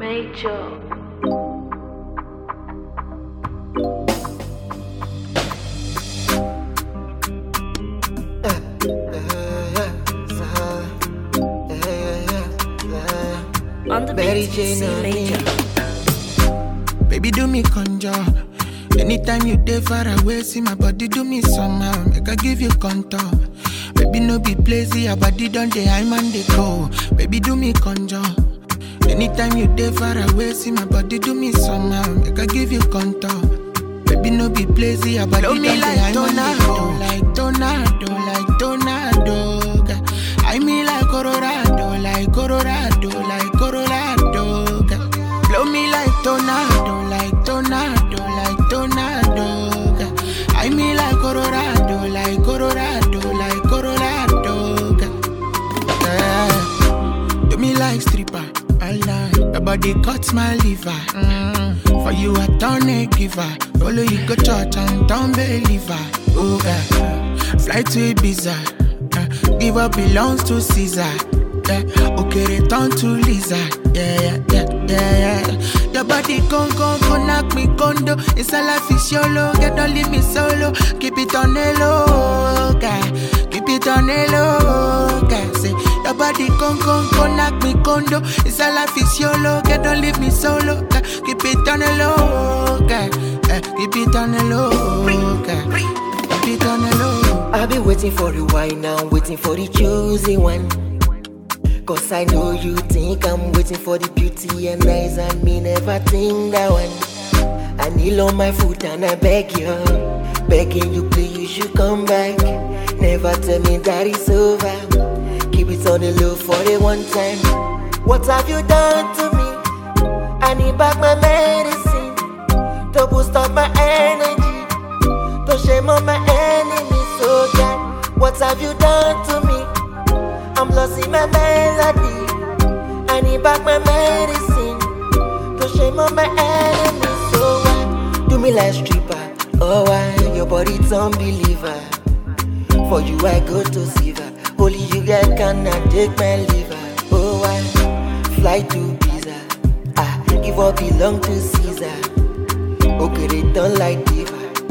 Major. On the beat, C major. Baby, do me conjure. Anytime you dey far away, see my body do me somehow. Make I give you contour. Baby, no be lazy, your body done the high man they go. Baby, do me conjure. Anytime you dey far away, see my body do me somehow. Make I give you contour. Baby, no be lazy, your body done the high man they go. Like tornado, like tornado. I mean like Colorado, like Colorado, like Colorado. Blow me like tornado, like tornado, like tornado. I mean like Colorado, like Colorado, like Colorado. Do me like stripper, Allah. Your body cuts my liver. For you I turn a giver. Follow you go church and don't believer. Oh God, fly to Ibiza. Give up belongs to Caesar. Yeah, okay, return to Lisa. Yeah. Your body gon' knock me condo. It's a life is YOLO. Get don't leave me solo. Keep it on the low, guy. Keep it on the low, guy. Say your body gon' knock me condo. It's a life is YOLO. Get don't leave me solo, guy. Keep it on the low, guy. Keep it on the low, guy. Keep it on the low. I've been waiting for a while now, waiting for the chosen one. Cause I know you think I'm waiting for the beauty and eyes, and me never think that one. I kneel on my foot and I beg you, begging you please you should come back. Never tell me that it's over. Keep it on the low for the one time. What have you done to me? I need back my medicine to boost up my energy, to shame on my enemies. So God, what have you done to me? I'm lost in my melody. I need back my medicine to shame on my enemies. So why do me like stripper? Oh why your body's unbeliever? For you I go to Siva. Only you girl cannot take my liver. Oh why fly to Pisa? Give up belong to Caesar. Okay, they don't like diva.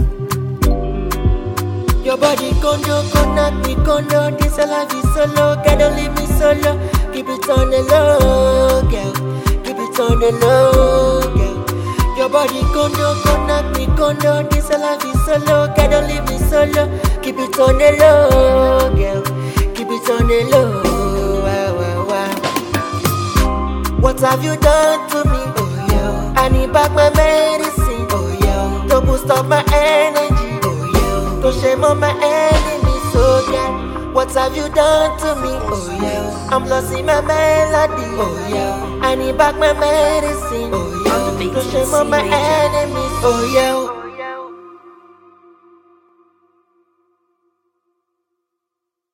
Your body condo, knock me condo. This life is solo, girl, don't leave me solo. Keep it on the low, girl. Keep it on the low, girl. Your body condo, knock me condo. This life is solo, girl, don't leave me solo. Keep it on the low, girl. Keep it on the low. Wow. What have you done to me? Oh yeah. I need back my medicine. Oh yeah. To boost up my energy. To shame on my enemies, so yeah. What have you done to me? Oh yeah. I'm lost in my melody. Oh yeah. I need back my medicine. Oh yeah. To shame on my enemies. Oh yeah.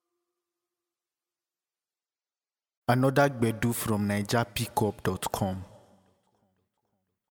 Another Gbedu from NigerPickup.com.